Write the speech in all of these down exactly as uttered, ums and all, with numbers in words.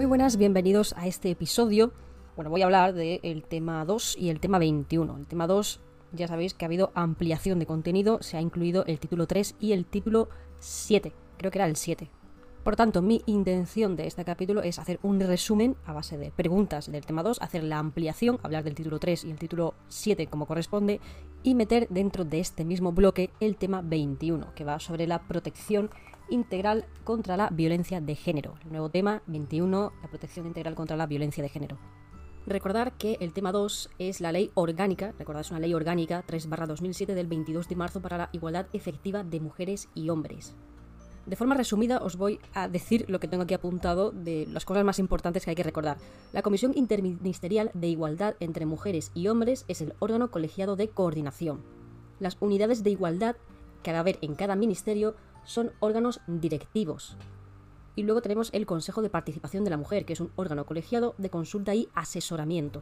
Muy buenas, bienvenidos a este episodio. Bueno, voy a hablar del tema dos y el tema veintiuno. El tema dos, ya sabéis que ha habido ampliación de contenido, se ha incluido el título tres y el título siete, creo que era el siete. Por tanto, mi intención de este capítulo es hacer un resumen a base de preguntas del tema dos, hacer la ampliación, hablar del título tres y el título siete como corresponde, y meter dentro de este mismo bloque el tema veintiuno, que va sobre la protección integral contra la violencia de género. El nuevo tema veintiuno, la protección integral contra la violencia de género. Recordar que el tema dos es la ley orgánica, recordad, es una ley orgánica tres barra dos mil siete del veintidós de marzo para la igualdad efectiva de mujeres y hombres. De forma resumida os voy a decir lo que tengo aquí apuntado de las cosas más importantes que hay que recordar. La Comisión Interministerial de Igualdad entre Mujeres y Hombres es el órgano colegiado de coordinación. Las unidades de igualdad que va a haber en cada ministerio son órganos directivos. Y luego tenemos el Consejo de Participación de la Mujer, que es un órgano colegiado de consulta y asesoramiento.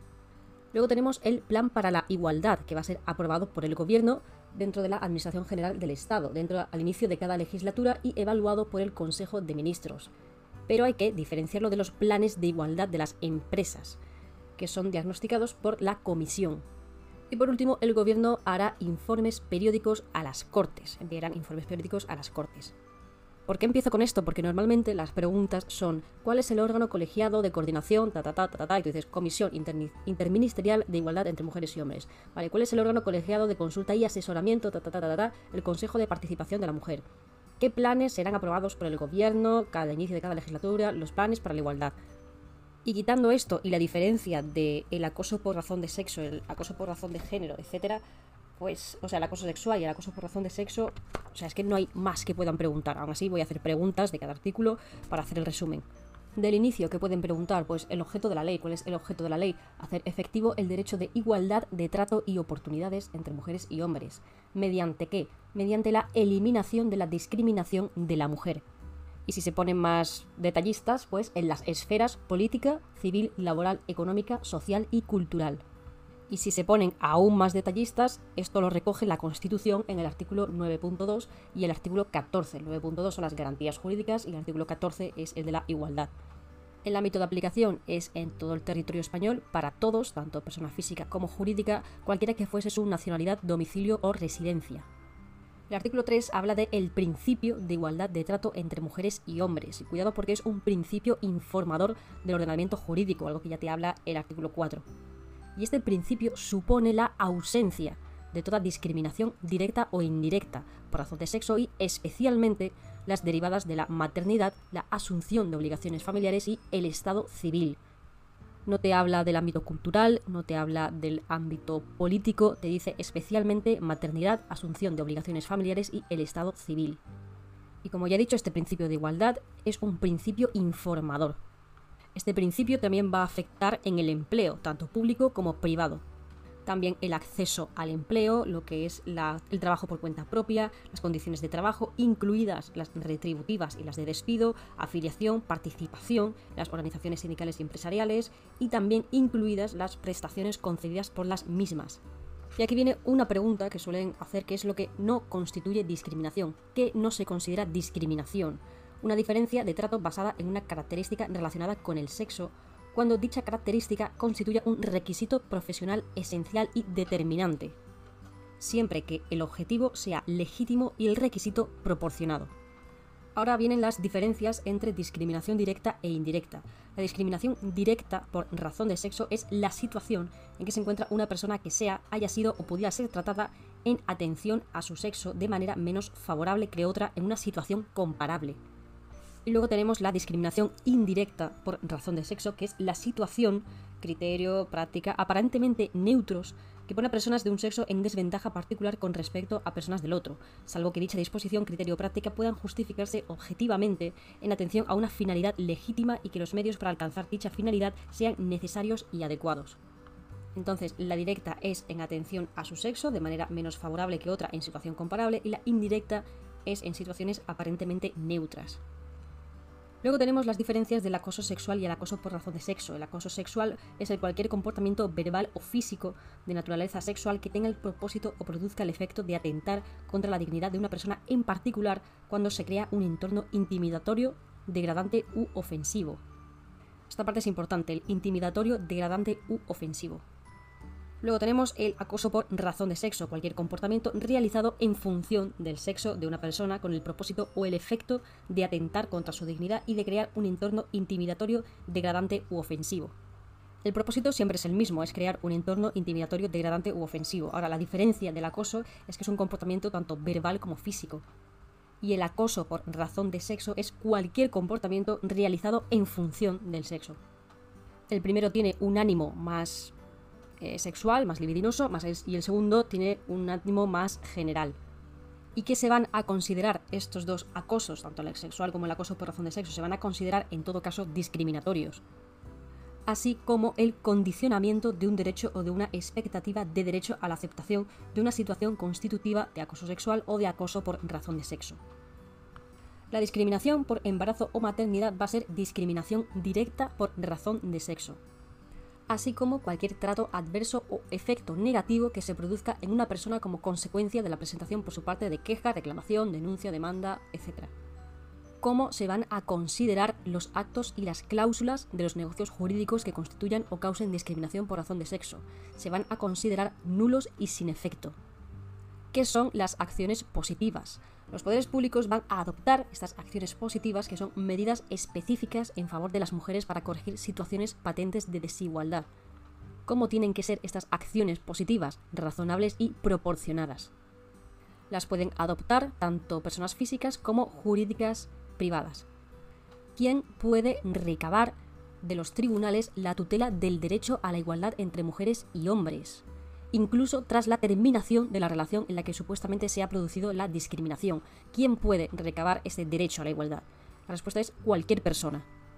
Luego tenemos el Plan para la Igualdad, que va a ser aprobado por el Gobierno dentro de la Administración General del Estado, dentro al inicio de cada legislatura y evaluado por el Consejo de Ministros. Pero hay que diferenciarlo de los planes de igualdad de las empresas, que son diagnosticados por la Comisión. Y por último, el Gobierno hará informes periódicos a las Cortes, enviarán informes periódicos a las Cortes. ¿Por qué empiezo con esto? Porque normalmente las preguntas son ¿cuál es el órgano colegiado de coordinación? Ta, ta, ta, ta, ta, y tú dices Comisión Inter- Interministerial de Igualdad entre Mujeres y Hombres. Vale, ¿cuál es el órgano colegiado de consulta y asesoramiento? Ta, ta, ta, ta, ta, ta, el Consejo de Participación de la Mujer. ¿Qué planes serán aprobados por el Gobierno cada inicio de cada legislatura? Los planes para la igualdad. Y quitando esto y la diferencia del acoso por razón de sexo, el acoso por razón de género, etcétera, pues, o sea, el acoso sexual y el acoso por razón de sexo, o sea, es que no hay más que puedan preguntar. Aún así voy a hacer preguntas de cada artículo para hacer el resumen. Del inicio, ¿qué pueden preguntar? Pues el objeto de la ley. ¿Cuál es el objeto de la ley? Hacer efectivo el derecho de igualdad de trato y oportunidades entre mujeres y hombres. ¿Mediante qué? Mediante la eliminación de la discriminación de la mujer. Y si se ponen más detallistas, pues en las esferas política, civil, laboral, económica, social y cultural. Y si se ponen aún más detallistas, esto lo recoge la Constitución en el artículo nueve punto dos y el artículo catorce. El nueve punto dos son las garantías jurídicas y el artículo catorce es el de la igualdad. El ámbito de aplicación es en todo el territorio español para todos, tanto persona física como jurídica, cualquiera que fuese su nacionalidad, domicilio o residencia. El artículo tres habla del principio de igualdad de trato entre mujeres y hombres. Y cuidado porque es un principio informador del ordenamiento jurídico, algo que ya te habla el artículo cuatro. Y este principio supone la ausencia de toda discriminación directa o indirecta por razón de sexo y especialmente las derivadas de la maternidad, la asunción de obligaciones familiares y el estado civil. No te habla del ámbito cultural, no te habla del ámbito político, te dice especialmente maternidad, asunción de obligaciones familiares y el estado civil. Y como ya he dicho, este principio de igualdad es un principio informador. Este principio también va a afectar en el empleo, tanto público como privado. También el acceso al empleo, lo que es la, el trabajo por cuenta propia, las condiciones de trabajo, incluidas las retributivas y las de despido, afiliación, participación, las organizaciones sindicales y empresariales, y también incluidas las prestaciones concedidas por las mismas. Y aquí viene una pregunta que suelen hacer, que es lo que no constituye discriminación. ¿Qué no se considera discriminación? Una diferencia de trato basada en una característica relacionada con el sexo, cuando dicha característica constituya un requisito profesional esencial y determinante, siempre que el objetivo sea legítimo y el requisito proporcionado. Ahora vienen las diferencias entre discriminación directa e indirecta. La discriminación directa por razón de sexo es la situación en que se encuentra una persona que sea, haya sido o pudiera ser tratada en atención a su sexo de manera menos favorable que otra en una situación comparable. Y luego tenemos la discriminación indirecta por razón de sexo, que es la situación, criterio, práctica, aparentemente neutros, que pone a personas de un sexo en desventaja particular con respecto a personas del otro, salvo que dicha disposición, criterio o práctica puedan justificarse objetivamente en atención a una finalidad legítima y que los medios para alcanzar dicha finalidad sean necesarios y adecuados. Entonces, la directa es en atención a su sexo, de manera menos favorable que otra en situación comparable, y la indirecta es en situaciones aparentemente neutras. Luego tenemos las diferencias del acoso sexual y el acoso por razón de sexo. El acoso sexual es el cualquier comportamiento verbal o físico de naturaleza sexual que tenga el propósito o produzca el efecto de atentar contra la dignidad de una persona en particular cuando se crea un entorno intimidatorio, degradante u ofensivo. Esta parte es importante, el intimidatorio, degradante u ofensivo. Luego tenemos el acoso por razón de sexo, cualquier comportamiento realizado en función del sexo de una persona con el propósito o el efecto de atentar contra su dignidad y de crear un entorno intimidatorio, degradante u ofensivo. El propósito siempre es el mismo, es crear un entorno intimidatorio, degradante u ofensivo. Ahora, la diferencia del acoso es que es un comportamiento tanto verbal como físico. Y el acoso por razón de sexo es cualquier comportamiento realizado en función del sexo. El primero tiene un ánimo más eh, sexual, más libidinoso, más es, y el segundo tiene un ánimo más general. ¿Y qué se van a considerar estos dos acosos, tanto el sexual como el acoso por razón de sexo? Se van a considerar en todo caso discriminatorios, así como el condicionamiento de un derecho o de una expectativa de derecho a la aceptación de una situación constitutiva de acoso sexual o de acoso por razón de sexo. La discriminación por embarazo o maternidad va a ser discriminación directa por razón de sexo, así como cualquier trato adverso o efecto negativo que se produzca en una persona como consecuencia de la presentación por su parte de queja, reclamación, denuncia, demanda, etcétera. Cómo se van a considerar los actos y las cláusulas de los negocios jurídicos que constituyan o causen discriminación por razón de sexo. Se van a considerar nulos y sin efecto. ¿Qué son las acciones positivas? Los poderes públicos van a adoptar estas acciones positivas, que son medidas específicas en favor de las mujeres para corregir situaciones patentes de desigualdad. ¿Cómo tienen que ser estas acciones positivas? Razonables y proporcionadas. Las pueden adoptar tanto personas físicas como jurídicas privadas. ¿Quién puede recabar de los tribunales la tutela del derecho a la igualdad entre mujeres y hombres, incluso tras la terminación de la relación en la que supuestamente se ha producido la discriminación? ¿Quién puede recabar ese derecho a la igualdad? La respuesta es cualquier persona.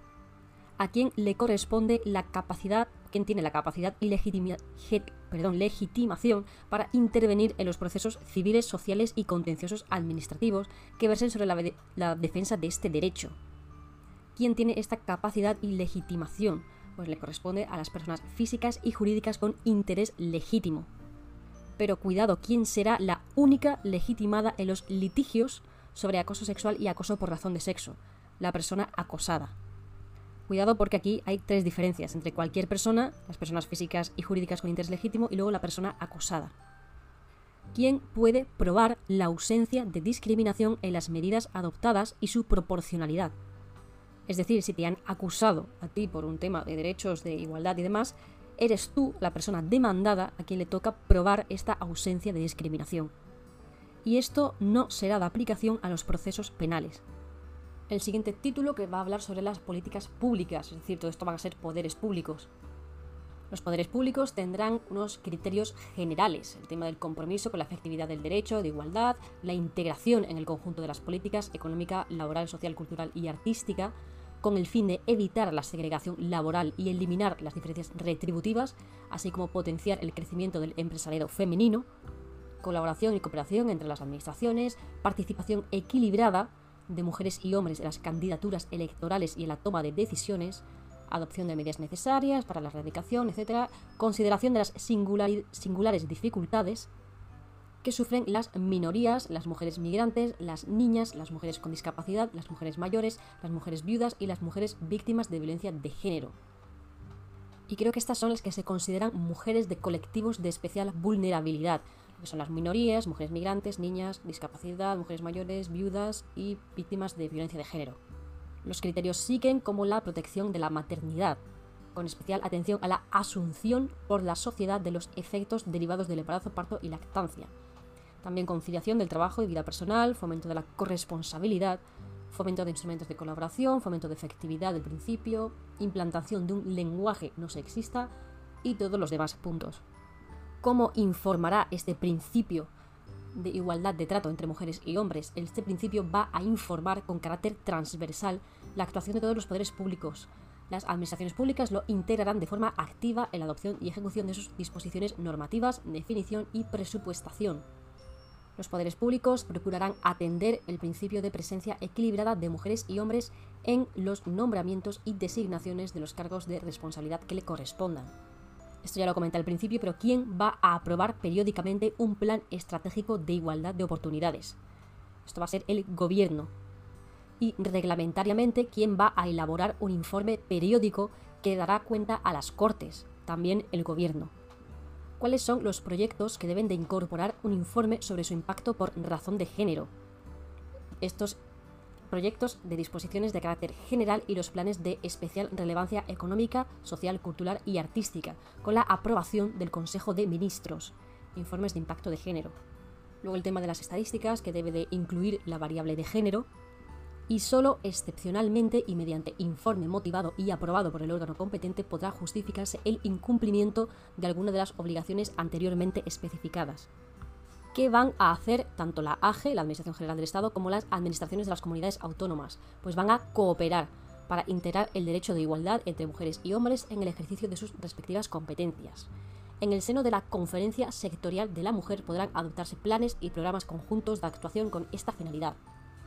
¿A quién le corresponde la capacidad, quién tiene la capacidad y legitima, perdón, legitimación para intervenir en los procesos civiles, sociales y contenciosos administrativos que versen sobre la, la defensa de este derecho? ¿Quién tiene esta capacidad y legitimación? Pues le corresponde a las personas físicas y jurídicas con interés legítimo. Pero cuidado, ¿quién será la única legitimada en los litigios sobre acoso sexual y acoso por razón de sexo? La persona acosada. Cuidado, porque aquí hay tres diferencias entre cualquier persona, las personas físicas y jurídicas con interés legítimo, y luego la persona acosada. ¿Quién puede probar la ausencia de discriminación en las medidas adoptadas y su proporcionalidad? Es decir, si te han acusado a ti por un tema de derechos, de igualdad y demás, eres tú la persona demandada a quien le toca probar esta ausencia de discriminación. Y esto no será de aplicación a los procesos penales. El siguiente título, que va a hablar sobre las políticas públicas, es decir, todo esto van a ser poderes públicos. Los poderes públicos tendrán unos criterios generales: el tema del compromiso con la efectividad del derecho, de igualdad, la integración en el conjunto de las políticas económica, laboral, social, cultural y artística, con el fin de evitar la segregación laboral y eliminar las diferencias retributivas, así como potenciar el crecimiento del empresariado femenino, colaboración y cooperación entre las administraciones, participación equilibrada de mujeres y hombres en las candidaturas electorales y en la toma de decisiones, adopción de medidas necesarias para la erradicación, etcétera, consideración de las singulari- singulares dificultades que sufren las minorías, las mujeres migrantes, las niñas, las mujeres con discapacidad, las mujeres mayores, las mujeres viudas y las mujeres víctimas de violencia de género. Y creo que estas son las que se consideran mujeres de colectivos de especial vulnerabilidad, que son las minorías, mujeres migrantes, niñas, discapacidad, mujeres mayores, viudas y víctimas de violencia de género. Los criterios siguen como la protección de la maternidad, con especial atención a la asunción por la sociedad de los efectos derivados del embarazo, parto y lactancia. También conciliación del trabajo y vida personal, fomento de la corresponsabilidad, fomento de instrumentos de colaboración, fomento de efectividad del principio, implantación de un lenguaje no sexista y todos los demás puntos. ¿Cómo informará este principio de igualdad de trato entre mujeres y hombres? Este principio va a informar con carácter transversal la actuación de todos los poderes públicos. Las administraciones públicas lo integrarán de forma activa en la adopción y ejecución de sus disposiciones normativas, definición y presupuestación. Los poderes públicos procurarán atender el principio de presencia equilibrada de mujeres y hombres en los nombramientos y designaciones de los cargos de responsabilidad que le correspondan. Esto ya lo comenté al principio, pero ¿quién va a aprobar periódicamente un plan estratégico de igualdad de oportunidades? Esto va a ser el gobierno. Y reglamentariamente, ¿quién va a elaborar un informe periódico que dará cuenta a las Cortes, también el Gobierno. ¿Cuáles son los proyectos que deben de incorporar un informe sobre su impacto por razón de género? Estos proyectos de disposiciones de carácter general y los planes de especial relevancia económica, social, cultural y artística, con la aprobación del Consejo de Ministros. Informes de impacto de género. Luego el tema de las estadísticas, que debe de incluir la variable de género, y solo excepcionalmente y mediante informe motivado y aprobado por el órgano competente podrá justificarse el incumplimiento de alguna de las obligaciones anteriormente especificadas. ¿Qué van a hacer tanto la A G E, la Administración General del Estado, como las administraciones de las comunidades autónomas? Pues van a cooperar para integrar el derecho de igualdad entre mujeres y hombres en el ejercicio de sus respectivas competencias. En el seno de la Conferencia Sectorial de la Mujer podrán adoptarse planes y programas conjuntos de actuación con esta finalidad.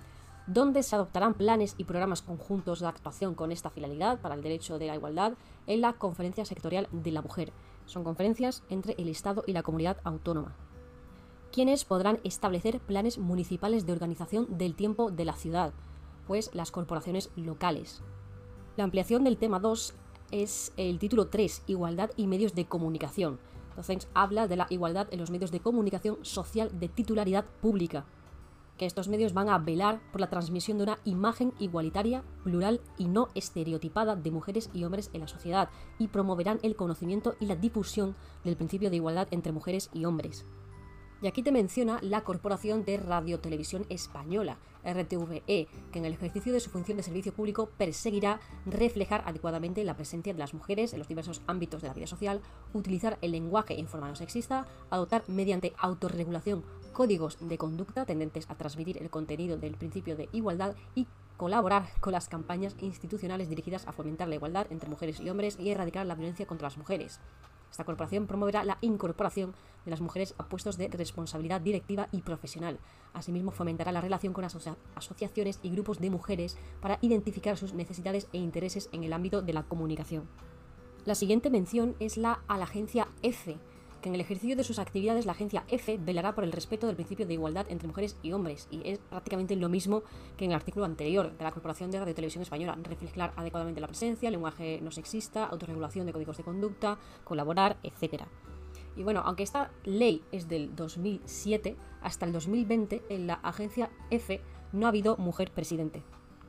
¿Dónde se adoptarán planes y programas conjuntos de actuación con esta finalidad para el derecho de la igualdad? En la Conferencia Sectorial de la Mujer. Son conferencias entre el Estado y la comunidad autónoma. ¿Quiénes podrán establecer planes municipales de organización del tiempo de la ciudad? Pues las corporaciones locales. La ampliación del tema dos es el título tres, Igualdad y medios de comunicación. Entonces habla de la igualdad en los medios de comunicación social de titularidad pública, que estos medios van a velar por la transmisión de una imagen igualitaria, plural y no estereotipada de mujeres y hombres en la sociedad, y promoverán el conocimiento y la difusión del principio de igualdad entre mujeres y hombres. Y aquí te menciona la Corporación de Radiotelevisión Española, R T V E, que en el ejercicio de su función de servicio público perseguirá reflejar adecuadamente la presencia de las mujeres en los diversos ámbitos de la vida social, utilizar el lenguaje en forma no sexista, adoptar mediante autorregulación códigos de conducta tendentes a transmitir el contenido del principio de igualdad y colaborar con las campañas institucionales dirigidas a fomentar la igualdad entre mujeres y hombres y erradicar la violencia contra las mujeres. Esta corporación promoverá la incorporación de las mujeres a puestos de responsabilidad directiva y profesional. Asimismo, fomentará la relación con asocia- asociaciones y grupos de mujeres para identificar sus necesidades e intereses en el ámbito de la comunicación. La siguiente mención es la a la agencia EFE, que en el ejercicio de sus actividades la agencia EFE velará por el respeto del principio de igualdad entre mujeres y hombres, y es prácticamente lo mismo que en el artículo anterior de la Corporación de Radiotelevisión Española: reflejar adecuadamente la presencia, lenguaje no sexista, autorregulación de códigos de conducta, colaborar, etcétera. Y bueno, aunque esta ley es del dos mil siete, hasta el dos mil veinte en la agencia EFE no ha habido mujer presidente.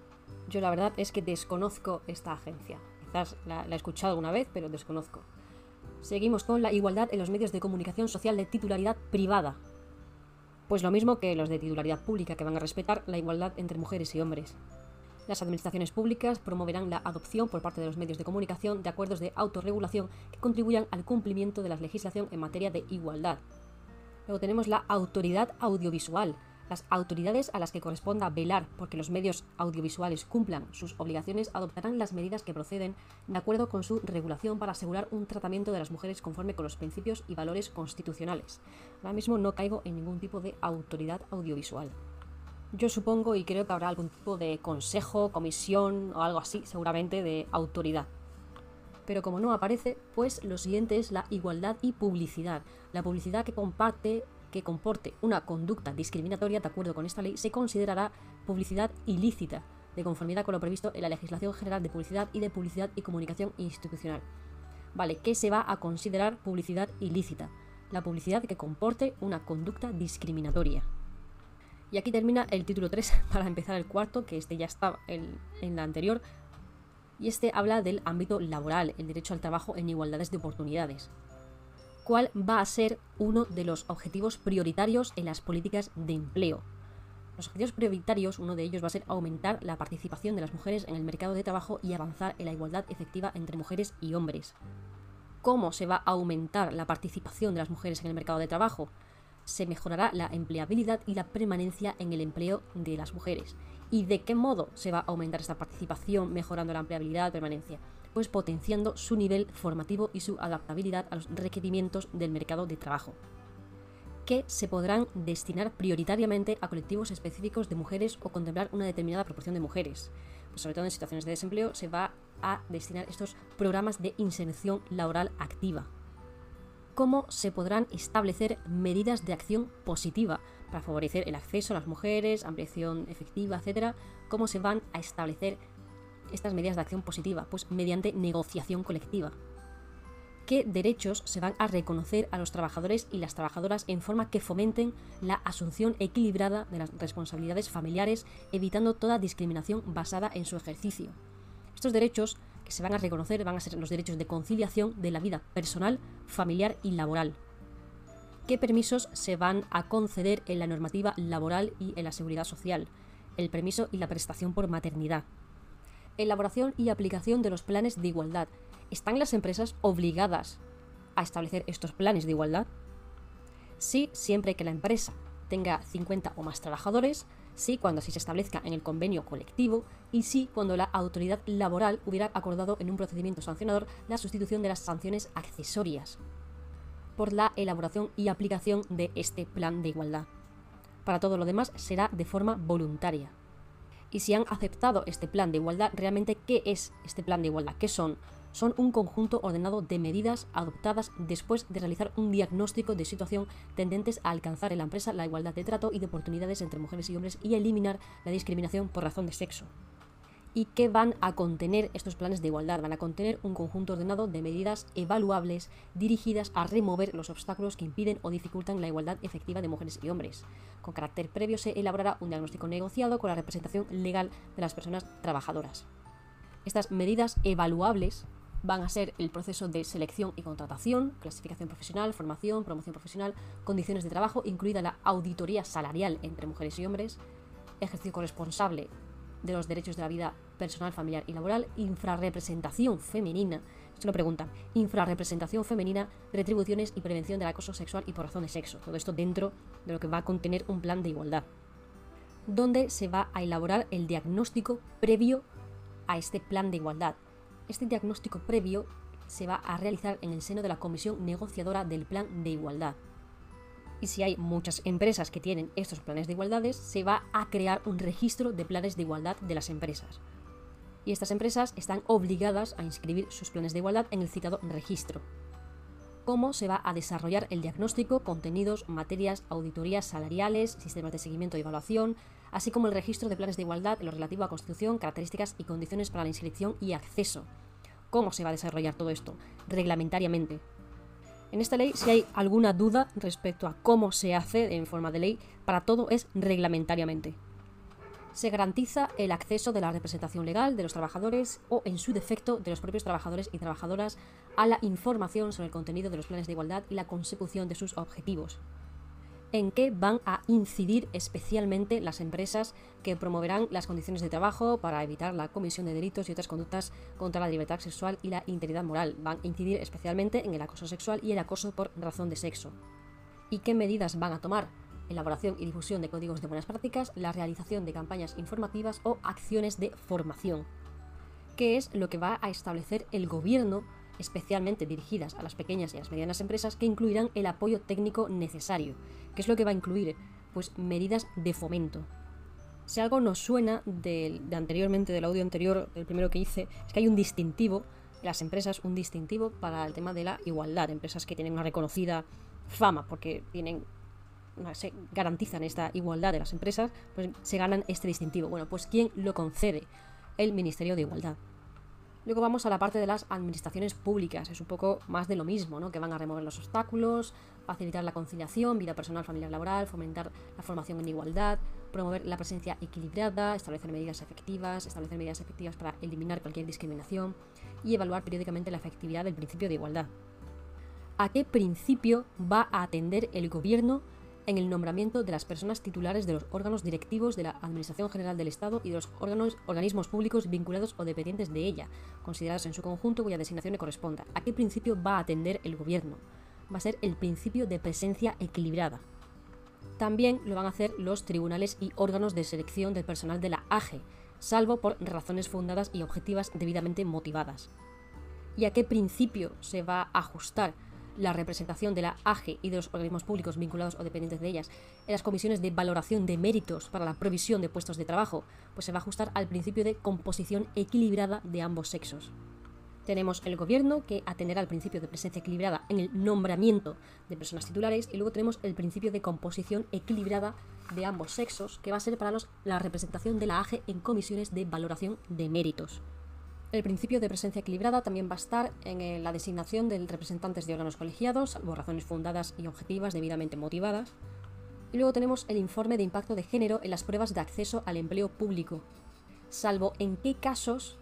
Yo la verdad es que desconozco esta agencia, quizás la, la he escuchado alguna vez, pero desconozco. Seguimos con la igualdad en los medios de comunicación social de titularidad privada. Pues lo mismo que los de titularidad pública, que van a respetar la igualdad entre mujeres y hombres. Las administraciones públicas promoverán la adopción por parte de los medios de comunicación de acuerdos de autorregulación que contribuyan al cumplimiento de la legislación en materia de igualdad. Luego tenemos la autoridad audiovisual. Las autoridades a las que corresponda velar porque los medios audiovisuales cumplan sus obligaciones adoptarán las medidas que proceden de acuerdo con su regulación para asegurar un tratamiento de las mujeres conforme con los principios y valores constitucionales. Ahora mismo no caigo en ningún tipo de autoridad audiovisual. Yo supongo y creo que habrá algún tipo de consejo, comisión o algo así, seguramente de autoridad. Pero como no aparece, pues lo siguiente es la igualdad y publicidad. La publicidad que comparte que comporte una conducta discriminatoria de acuerdo con esta ley se considerará publicidad ilícita, de conformidad con lo previsto en la Legislación General de Publicidad y de Publicidad y Comunicación Institucional. Vale, ¿qué se va a considerar publicidad ilícita? La publicidad que comporte una conducta discriminatoria. Y aquí termina el título tres para empezar el cuarto, que este ya estaba en, en la anterior, y este habla del ámbito laboral, el derecho al trabajo en igualdades de oportunidades. ¿Cuál va a ser uno de los objetivos prioritarios en las políticas de empleo? Los objetivos prioritarios, uno de ellos va a ser aumentar la participación de las mujeres en el mercado de trabajo y avanzar en la igualdad efectiva entre mujeres y hombres. ¿Cómo se va a aumentar la participación de las mujeres en el mercado de trabajo? Se mejorará la empleabilidad y la permanencia en el empleo de las mujeres. ¿Y de qué modo se va a aumentar esta participación mejorando la empleabilidad y permanencia? Pues potenciando su nivel formativo y su adaptabilidad a los requerimientos del mercado de trabajo, que se podrán destinar prioritariamente a colectivos específicos de mujeres o contemplar una determinada proporción de mujeres. Pues sobre todo en situaciones de desempleo se va a destinar estos programas de inserción laboral activa. ¿Cómo se podrán establecer medidas de acción positiva para favorecer el acceso a las mujeres, ampliación efectiva, etcétera? ¿Cómo se van a establecer estas medidas de acción positiva? Pues mediante negociación colectiva. ¿Qué derechos se van a reconocer a los trabajadores y las trabajadoras en forma que fomenten la asunción equilibrada de las responsabilidades familiares, evitando toda discriminación basada en su ejercicio? Estos derechos que se van a reconocer van a ser los derechos de conciliación de la vida personal, familiar y laboral. ¿Qué permisos se van a conceder en la normativa laboral y en la seguridad social? El permiso y la prestación por maternidad. Elaboración y aplicación de los planes de igualdad. ¿Están las empresas obligadas a establecer estos planes de igualdad? Sí, siempre que la empresa tenga cincuenta o más trabajadores, sí cuando así se establezca en el convenio colectivo y sí cuando la autoridad laboral hubiera acordado en un procedimiento sancionador la sustitución de las sanciones accesorias por la elaboración y aplicación de este plan de igualdad. Para todo lo demás será de forma voluntaria. Y si han aceptado este plan de igualdad, ¿realmente qué es este plan de igualdad? ¿Qué son? Son un conjunto ordenado de medidas adoptadas después de realizar un diagnóstico de situación tendentes a alcanzar en la empresa la igualdad de trato y de oportunidades entre mujeres y hombres y a eliminar la discriminación por razón de sexo. ¿Y qué van a contener estos planes de igualdad? Van a contener un conjunto ordenado de medidas evaluables dirigidas a remover los obstáculos que impiden o dificultan la igualdad efectiva de mujeres y hombres. Con carácter previo se elaborará un diagnóstico negociado con la representación legal de las personas trabajadoras. Estas medidas evaluables van a ser el proceso de selección y contratación, clasificación profesional, formación, promoción profesional, condiciones de trabajo, incluida la auditoría salarial entre mujeres y hombres, ejercicio corresponsable de los derechos de la vida personal, familiar y laboral, infrarrepresentación femenina, esto lo preguntan, infrarrepresentación femenina, retribuciones y prevención del acoso sexual y por razón de sexo. Todo esto dentro de lo que va a contener un plan de igualdad, donde se va a elaborar el diagnóstico previo a este plan de igualdad. Este diagnóstico previo se va a realizar en el seno de la comisión negociadora del plan de igualdad. Y si hay muchas empresas que tienen estos planes de igualdades, se va a crear un registro de planes de igualdad de las empresas. Y estas empresas están obligadas a inscribir sus planes de igualdad en el citado registro. ¿Cómo se va a desarrollar el diagnóstico, contenidos, materias, auditorías salariales, sistemas de seguimiento y evaluación, así como el registro de planes de igualdad en lo relativo a constitución, características y condiciones para la inscripción y acceso? ¿Cómo se va a desarrollar todo esto? Reglamentariamente. En esta ley, si hay alguna duda respecto a cómo se hace en forma de ley, para todo es reglamentariamente. Se garantiza el acceso de la representación legal de los trabajadores o, en su defecto, de los propios trabajadores y trabajadoras a la información sobre el contenido de los planes de igualdad y la consecución de sus objetivos. ¿En qué van a incidir especialmente las empresas que promoverán las condiciones de trabajo para evitar la comisión de delitos y otras conductas contra la libertad sexual y la integridad moral? Van a incidir especialmente en el acoso sexual y el acoso por razón de sexo. ¿Y qué medidas van a tomar? Elaboración y difusión de códigos de buenas prácticas, la realización de campañas informativas o acciones de formación. ¿Qué es lo que va a establecer el gobierno, especialmente dirigidas a las pequeñas y a las medianas empresas, que incluirán el apoyo técnico necesario? ¿Qué es lo que va a incluir? Pues medidas de fomento. Si algo nos suena de, de anteriormente, del audio anterior, del primero que hice, es que hay un distintivo, las empresas, un distintivo para el tema de la igualdad. Empresas que tienen una reconocida fama porque tienen, se garantizan esta igualdad de las empresas, pues se ganan este distintivo. Bueno, pues ¿quién lo concede? El Ministerio de Igualdad. Luego vamos a la parte de las administraciones públicas. Es un poco más de lo mismo, ¿no? Que van a remover los obstáculos, facilitar la conciliación, vida personal, familiar, laboral, fomentar la formación en igualdad, promover la presencia equilibrada, establecer medidas efectivas, establecer medidas efectivas para eliminar cualquier discriminación y evaluar periódicamente la efectividad del principio de igualdad. ¿A qué principio va a atender el gobierno en el nombramiento de las personas titulares de los órganos directivos de la Administración General del Estado y de los órganos, organismos públicos vinculados o dependientes de ella, considerados en su conjunto cuya designación le corresponda? ¿A qué principio va a atender el gobierno? Va a ser el principio de presencia equilibrada. También lo van a hacer los tribunales y órganos de selección del personal de la A G E, salvo por razones fundadas y objetivas debidamente motivadas. ¿Y a qué principio se va a ajustar la representación de la A G E y de los organismos públicos vinculados o dependientes de ellas en las comisiones de valoración de méritos para la provisión de puestos de trabajo? Pues se va a ajustar al principio de composición equilibrada de ambos sexos. Tenemos el gobierno, que atenderá al principio de presencia equilibrada en el nombramiento de personas titulares, y luego tenemos el principio de composición equilibrada de ambos sexos, que va a ser para los, la representación de la A G E en comisiones de valoración de méritos. El principio de presencia equilibrada también va a estar en la designación de representantes de órganos colegiados, salvo razones fundadas y objetivas debidamente motivadas. Y luego tenemos el informe de impacto de género en las pruebas de acceso al empleo público, salvo en qué casos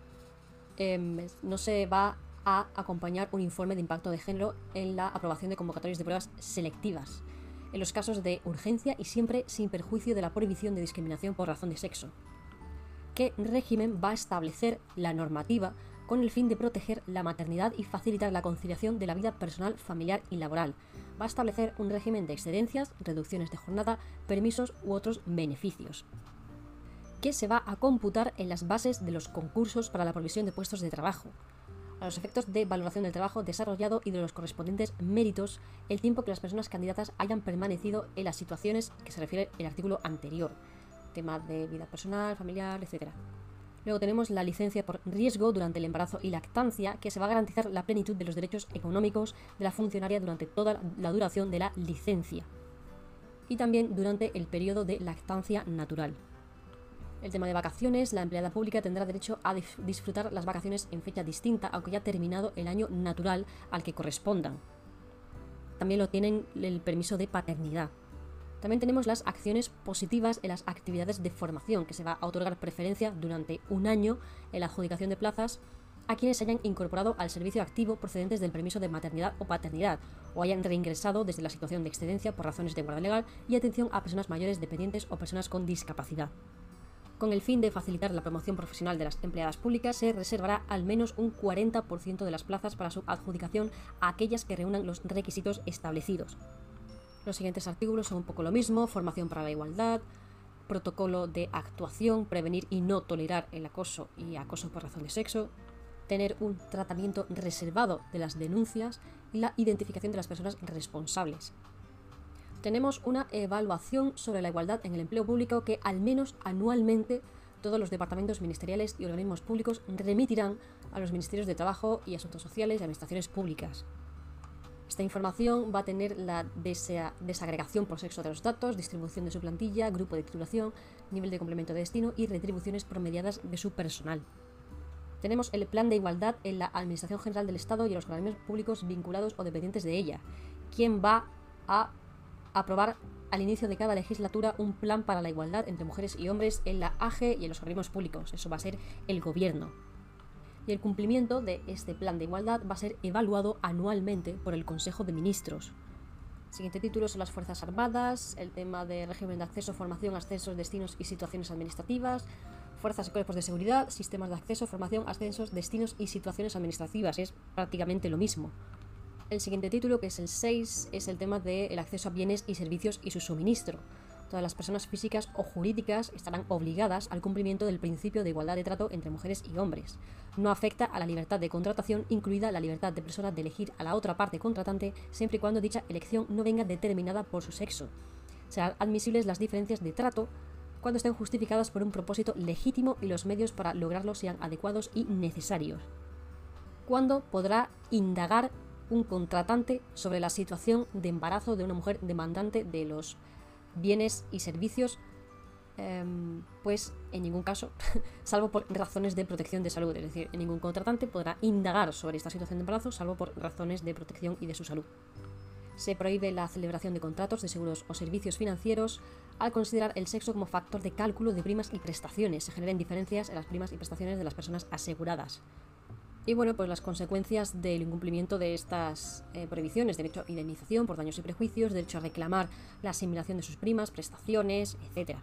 eh, no se va a acompañar un informe de impacto de género en la aprobación de convocatorias de pruebas selectivas, en los casos de urgencia y siempre sin perjuicio de la prohibición de discriminación por razón de sexo. ¿Qué régimen va a establecer la normativa con el fin de proteger la maternidad y facilitar la conciliación de la vida personal, familiar y laboral? Va a establecer un régimen de excedencias, reducciones de jornada, permisos u otros beneficios. ¿Qué se va a computar en las bases de los concursos para la provisión de puestos de trabajo? A los efectos de valoración del trabajo desarrollado y de los correspondientes méritos, el tiempo que las personas candidatas hayan permanecido en las situaciones que se refiere el artículo anterior. Tema de vida personal, familiar, etcétera. Luego tenemos la licencia por riesgo durante el embarazo y lactancia, que se va a garantizar la plenitud de los derechos económicos de la funcionaria durante toda la duración de la licencia y también durante el periodo de lactancia natural. El tema de vacaciones, la empleada pública tendrá derecho a disfrutar las vacaciones en fecha distinta, aunque ya terminado el año natural al que correspondan. También lo tienen el permiso de paternidad. También tenemos las acciones positivas en las actividades de formación, que se va a otorgar preferencia durante un año en la adjudicación de plazas a quienes se hayan incorporado al servicio activo procedentes del permiso de maternidad o paternidad, o hayan reingresado desde la situación de excedencia por razones de guardia legal, y atención a personas mayores dependientes o personas con discapacidad. Con el fin de facilitar la promoción profesional de las empleadas públicas, se reservará al menos un cuarenta por ciento de las plazas para su adjudicación a aquellas que reúnan los requisitos establecidos. Los siguientes artículos son un poco lo mismo: formación para la igualdad, protocolo de actuación, prevenir y no tolerar el acoso y acoso por razón de sexo, tener un tratamiento reservado de las denuncias y la identificación de las personas responsables. Tenemos una evaluación sobre la igualdad en el empleo público que al menos anualmente todos los departamentos ministeriales y organismos públicos remitirán a los ministerios de Trabajo y Asuntos Sociales y Administraciones Públicas. Esta información va a tener la desa- desagregación por sexo de los datos, distribución de su plantilla, grupo de titulación, nivel de complemento de destino y retribuciones promediadas de su personal. Tenemos el plan de igualdad en la Administración General del Estado y en los organismos públicos vinculados o dependientes de ella. ¿Quién va a aprobar al inicio de cada legislatura un plan para la igualdad entre mujeres y hombres en la A G y en los organismos públicos? Eso va a ser el gobierno. Y el cumplimiento de este plan de igualdad va a ser evaluado anualmente por el Consejo de Ministros. El siguiente título son las Fuerzas Armadas, el tema de régimen de acceso, formación, ascensos, destinos y situaciones administrativas, fuerzas y cuerpos de seguridad, sistemas de acceso, formación, ascensos, destinos y situaciones administrativas. Es prácticamente lo mismo. El siguiente título, que es el seis, es el tema del acceso a bienes y servicios y su suministro. Todas las personas físicas o jurídicas estarán obligadas al cumplimiento del principio de igualdad de trato entre mujeres y hombres. No afecta a la libertad de contratación, incluida la libertad de persona de elegir a la otra parte contratante, siempre y cuando dicha elección no venga determinada por su sexo. Serán admisibles las diferencias de trato cuando estén justificadas por un propósito legítimo y los medios para lograrlo sean adecuados y necesarios. ¿Cuándo podrá indagar un contratante sobre la situación de embarazo de una mujer demandante de los bienes y servicios? Eh, pues en ningún caso, salvo por razones de protección de salud. Es decir, en ningún contratante podrá indagar sobre esta situación de embarazo, salvo por razones de protección y de su salud. Se prohíbe la celebración de contratos de seguros o servicios financieros al considerar el sexo como factor de cálculo de primas y prestaciones. Se generen diferencias en las primas y prestaciones de las personas aseguradas. Y bueno, pues las consecuencias del incumplimiento de estas eh, prohibiciones: derecho a indemnización por daños y prejuicios, derecho a reclamar la asimilación de sus primas, prestaciones, etcétera.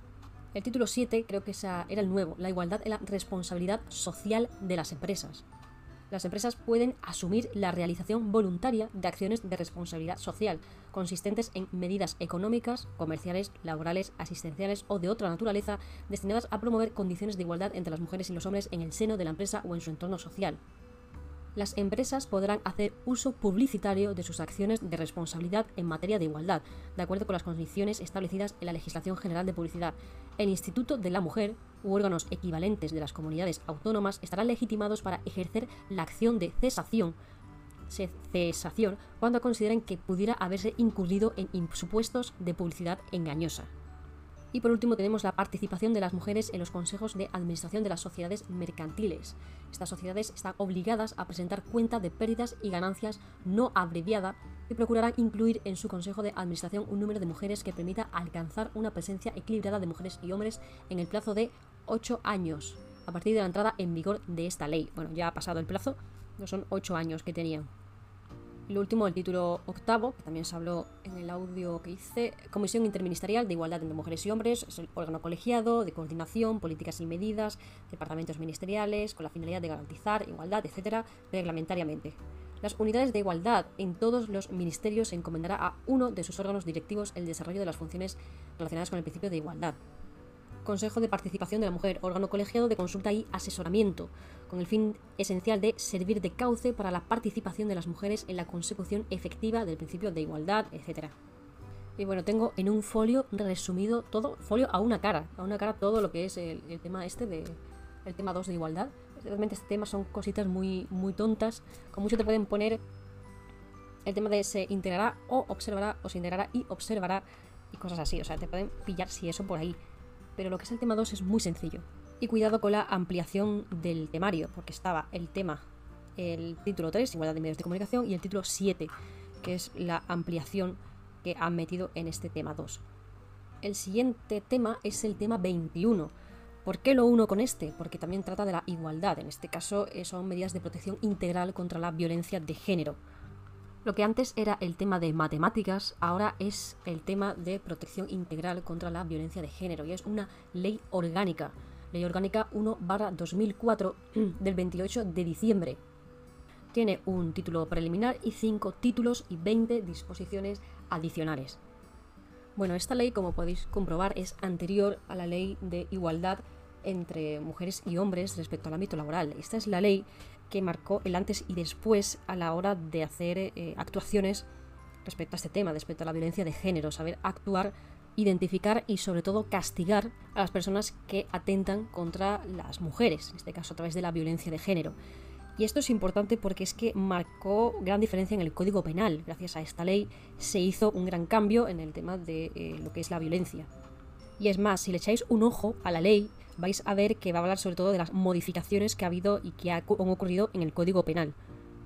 El título siete, creo que esa era el nuevo, la igualdad en la responsabilidad social de las empresas. Las empresas pueden asumir la realización voluntaria de acciones de responsabilidad social, consistentes en medidas económicas, comerciales, laborales, asistenciales o de otra naturaleza, destinadas a promover condiciones de igualdad entre las mujeres y los hombres en el seno de la empresa o en su entorno social. Las empresas podrán hacer uso publicitario de sus acciones de responsabilidad en materia de igualdad, de acuerdo con las condiciones establecidas en la Legislación General de Publicidad. El Instituto de la Mujer u órganos equivalentes de las comunidades autónomas estarán legitimados para ejercer la acción de cesación, cesación cuando consideren que pudiera haberse incurrido en supuestos de publicidad engañosa. Y por último tenemos la participación de las mujeres en los consejos de administración de las sociedades mercantiles. Estas sociedades están obligadas a presentar cuenta de pérdidas y ganancias no abreviada y procurarán incluir en su consejo de administración un número de mujeres que permita alcanzar una presencia equilibrada de mujeres y hombres en el plazo de ocho años, a partir de la entrada en vigor de esta ley. Bueno, ya ha pasado el plazo, no son ocho años que tenían. Y lo último, el título octavo, que también se habló en el audio que hice, Comisión Interministerial de Igualdad entre Mujeres y Hombres, es el órgano colegiado de coordinación, políticas y medidas, departamentos ministeriales, con la finalidad de garantizar igualdad, etcétera, reglamentariamente. Las unidades de igualdad en todos los ministerios se encomendará a uno de sus órganos directivos el desarrollo de las funciones relacionadas con el principio de igualdad. Consejo de Participación de la Mujer, órgano colegiado de consulta y asesoramiento, con el fin esencial de servir de cauce para la participación de las mujeres en la consecución efectiva del principio de igualdad, etcétera. Y bueno, tengo en un folio resumido todo, folio a una cara, a una cara todo lo que es el, el tema este de, el tema dos de igualdad. Realmente este tema son cositas muy, muy tontas, con mucho te pueden poner el tema de se integrará o observará, o se integrará y observará, y cosas así, o sea, te pueden pillar si eso por ahí. Pero lo que es el tema dos es muy sencillo. Y cuidado con la ampliación del temario, porque estaba el tema, el título tres, Igualdad de Medios de Comunicación, y el título siete, que es la ampliación que han metido en este tema dos. El siguiente tema es el tema veintiuno. ¿Por qué lo uno con este? Porque también trata de la igualdad. En este caso son medidas de protección integral contra la violencia de género. Lo que antes era el tema de matemáticas, ahora es el tema de protección integral contra la violencia de género, y es una ley orgánica, ley orgánica uno barra dos mil cuatro del veintiocho de diciembre. Tiene un título preliminar y cinco títulos y veinte disposiciones adicionales. Bueno, esta ley, como podéis comprobar, es anterior a la ley de igualdad entre mujeres y hombres respecto al ámbito laboral. Esta es la ley que marcó el antes y después a la hora de hacer eh, actuaciones respecto a este tema, respecto a la violencia de género, saber actuar, identificar y sobre todo castigar a las personas que atentan contra las mujeres, en este caso a través de la violencia de género. Y esto es importante porque es que marcó gran diferencia en el Código Penal. Gracias a esta ley se hizo un gran cambio en el tema de eh, lo que es la violencia. Y es más, si le echáis un ojo a la ley, vais a ver que va a hablar sobre todo de las modificaciones que ha habido y que han ocurrido en el Código Penal.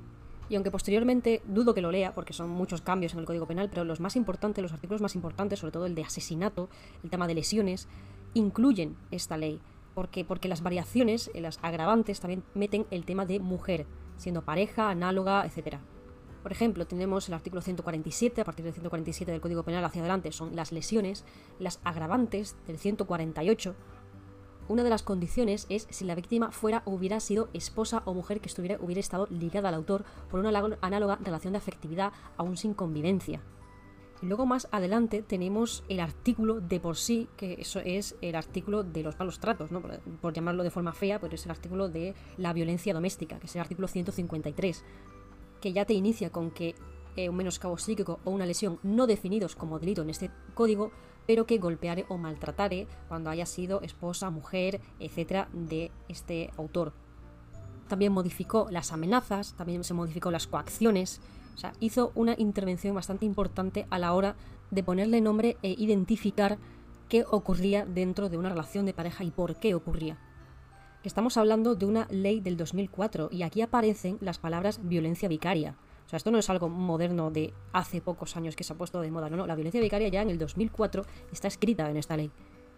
Y aunque posteriormente dudo que lo lea, porque son muchos cambios en el Código Penal, pero los más importantes, los artículos más importantes, sobre todo el de asesinato, el tema de lesiones, incluyen esta ley. ¿Por qué? Porque las variaciones, las agravantes, también meten el tema de mujer, siendo pareja, análoga, etcétera. Por ejemplo, tenemos el artículo ciento cuarenta y siete, a partir del ciento cuarenta y siete del Código Penal hacia adelante son las lesiones, las agravantes del ciento cuarenta y ocho. Una de las condiciones es si la víctima fuera o hubiera sido esposa o mujer que estuviera, hubiera estado ligada al autor por una análoga relación de afectividad aún sin convivencia. Y luego más adelante tenemos el artículo de por sí, que eso es el artículo de los malos tratos, ¿no? por, por llamarlo de forma fea, pero es el artículo de la violencia doméstica, que es el artículo ciento cincuenta y tres, que ya te inicia con que eh, un menoscabo psíquico o una lesión no definidos como delito en este código, pero que golpeare o maltratare cuando haya sido esposa, mujer, etcétera, de este autor. También modificó las amenazas, también se modificó las coacciones. O sea, hizo una intervención bastante importante a la hora de ponerle nombre e identificar qué ocurría dentro de una relación de pareja y por qué ocurría. Estamos hablando de una ley del dos mil cuatro y aquí aparecen las palabras violencia vicaria. O sea, esto no es algo moderno de hace pocos años que se ha puesto de moda, no, no, la violencia vicaria ya en el dos mil cuatro está escrita en esta ley.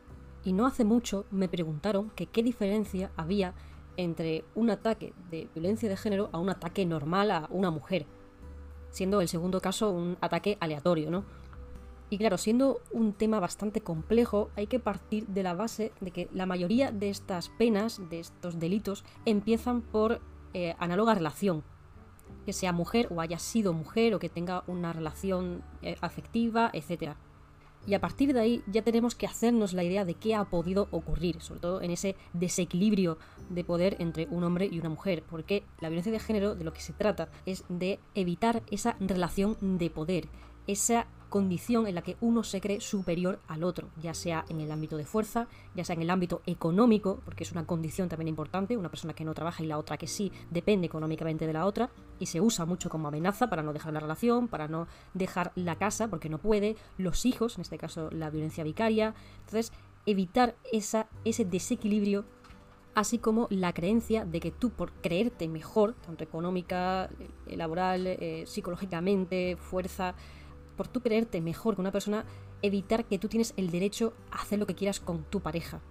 Y no hace mucho me preguntaron que qué diferencia había entre un ataque de violencia de género a un ataque normal a una mujer, siendo el segundo caso un ataque aleatorio, ¿no? Y claro, siendo un tema bastante complejo, hay que partir de la base de que la mayoría de estas penas, de estos delitos, empiezan por eh, análoga relación, que sea mujer o haya sido mujer o que tenga una relación eh, afectiva, etcétera. Y a partir de ahí ya tenemos que hacernos la idea de qué ha podido ocurrir, sobre todo en ese desequilibrio de poder entre un hombre y una mujer, porque la violencia de género de lo que se trata es de evitar esa relación de poder, esa condición en la que uno se cree superior al otro, ya sea en el ámbito de fuerza, ya sea en el ámbito económico, porque es una condición también importante, una persona que no trabaja y la otra que sí depende económicamente de la otra, y se usa mucho como amenaza para no dejar la relación, para no dejar la casa porque no puede, los hijos, en este caso la violencia vicaria. Entonces, evitar esa, ese desequilibrio, así como la creencia de que tú, por creerte mejor, tanto económica, eh, laboral, eh, psicológicamente, fuerza, por tú creerte mejor que una persona, evitar que tú tienes el derecho a hacer lo que quieras con tu pareja.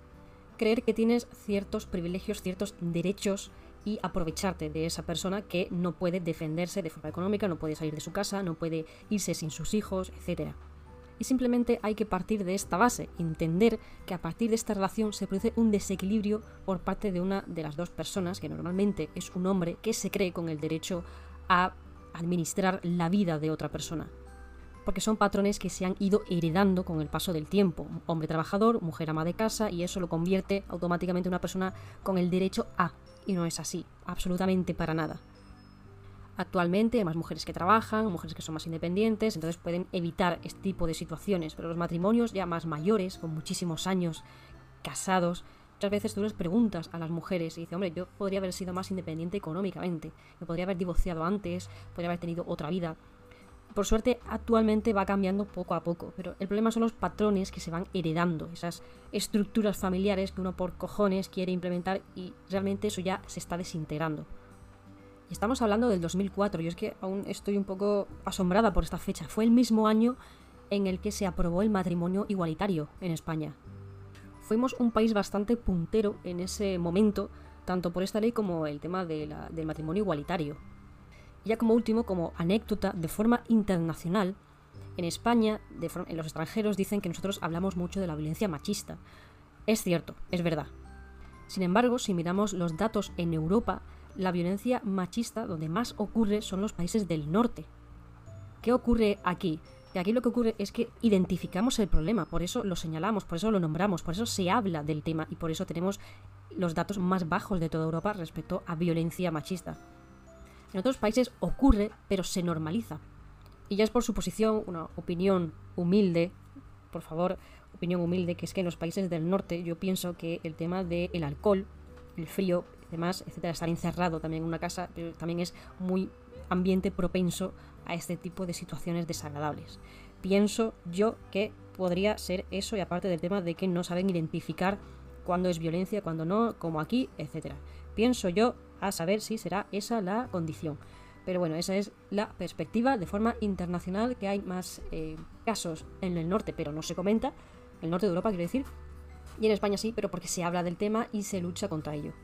Creer que tienes ciertos privilegios, ciertos derechos y aprovecharte de esa persona que no puede defenderse de forma económica, no puede salir de su casa, no puede irse sin sus hijos, etcétera. Y simplemente hay que partir de esta base, entender que a partir de esta relación se produce un desequilibrio por parte de una de las dos personas, que normalmente es un hombre que se cree con el derecho a administrar la vida de otra persona. Porque son patrones que se han ido heredando con el paso del tiempo. Hombre trabajador, mujer ama de casa, y eso lo convierte automáticamente en una persona con el derecho a, y no es así, absolutamente para nada. Actualmente hay más mujeres que trabajan, mujeres que son más independientes, entonces pueden evitar este tipo de situaciones, pero los matrimonios ya más mayores, con muchísimos años, casados, muchas veces tú les preguntas a las mujeres y dices, hombre, yo podría haber sido más independiente económicamente, me podría haber divorciado antes, podría haber tenido otra vida. Por suerte, actualmente va cambiando poco a poco, pero el problema son los patrones que se van heredando, esas estructuras familiares que uno por cojones quiere implementar y realmente eso ya se está desintegrando. Y estamos hablando del dos mil cuatro, yo es que aún estoy un poco asombrada por esta fecha. Fue el mismo año en el que se aprobó el matrimonio igualitario en España. Fuimos un país bastante puntero en ese momento, tanto por esta ley como el tema de la, del matrimonio igualitario. Ya como último, como anécdota, de forma internacional, en España, de forma, en los extranjeros dicen que nosotros hablamos mucho de la violencia machista. Es cierto, es verdad. Sin embargo, si miramos los datos en Europa, la violencia machista donde más ocurre son los países del norte. ¿Qué ocurre aquí? Que aquí lo que ocurre es que identificamos el problema, por eso lo señalamos, por eso lo nombramos, por eso se habla del tema y por eso tenemos los datos más bajos de toda Europa respecto a violencia machista. En otros países ocurre, pero se normaliza. Y ya es por suposición, una opinión humilde, por favor, opinión humilde, que es que en los países del norte yo pienso que el tema del alcohol, el frío, demás, etcétera, estar encerrado también en una casa, también es muy ambiente propenso a este tipo de situaciones desagradables. Pienso yo que podría ser eso, y aparte del tema de que no saben identificar cuándo es violencia, cuándo no, como aquí, etcétera. Pienso yo a saber si será esa la condición. Pero bueno, esa es la perspectiva de forma internacional, que hay más eh, casos en el norte, pero no se comenta, el norte de Europa quiero decir, y en España sí, pero porque se habla del tema y se lucha contra ello.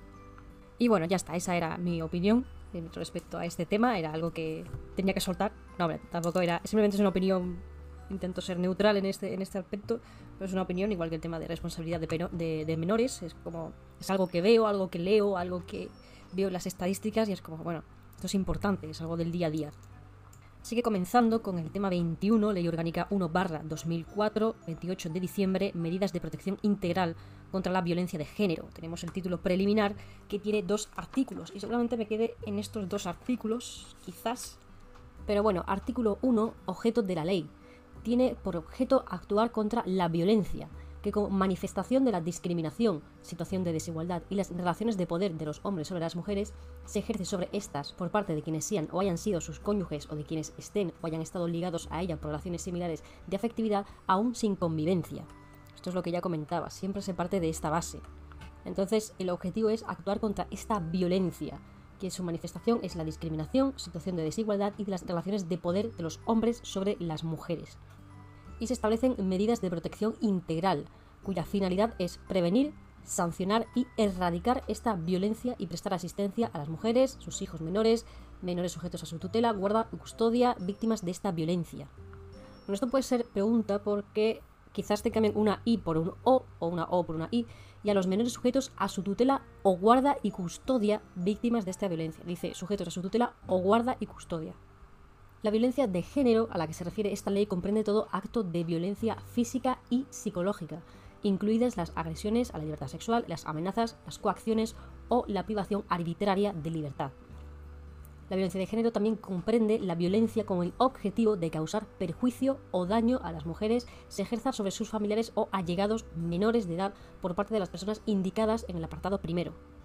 Y bueno, ya está, esa era mi opinión respecto a este tema, era algo que tenía que soltar. No, hombre, tampoco era, simplemente es una opinión, intento ser neutral en este, en este aspecto, pero es una opinión, igual que el tema de responsabilidad de, peno, de, de menores, es como, es algo que veo, algo que leo, algo que veo en las estadísticas y es como, bueno, esto es importante, es algo del día a día. Así que comenzando con el tema veintiuno, Ley Orgánica uno barra dos mil cuatro, veintiocho de diciembre, medidas de protección integral contra la violencia de género. Tenemos el título preliminar que tiene dos artículos y seguramente me quede en estos dos artículos, quizás. Pero bueno, artículo uno, objeto de la ley. Tiene por objeto actuar contra la violencia, que como manifestación de la discriminación, situación de desigualdad y las relaciones de poder de los hombres sobre las mujeres se ejerce sobre estas por parte de quienes sean o hayan sido sus cónyuges o de quienes estén o hayan estado ligados a ella por relaciones similares de afectividad, aún sin convivencia. Esto es lo que ya comentaba, siempre se parte de esta base. Entonces, el objetivo es actuar contra esta violencia, que su manifestación es la discriminación, situación de desigualdad y de las relaciones de poder de los hombres sobre las mujeres. Y se establecen medidas de protección integral, cuya finalidad es prevenir, sancionar y erradicar esta violencia y prestar asistencia a las mujeres, sus hijos menores, menores sujetos a su tutela, guarda y custodia, víctimas de esta violencia. Bueno, esto puede ser pregunta porque quizás te cambien una I por un O o una O por una I, y a los menores sujetos a su tutela o guarda y custodia, víctimas de esta violencia. Dice sujetos a su tutela o guarda y custodia. La violencia de género a la que se refiere esta ley comprende todo acto de violencia física y psicológica, incluidas las agresiones a la libertad sexual, las amenazas, las coacciones o la privación arbitraria de libertad. La violencia de género también comprende la violencia con el objetivo de causar perjuicio o daño a las mujeres, se ejerza sobre sus familiares o allegados menores de edad por parte de las personas indicadas en el apartado primero.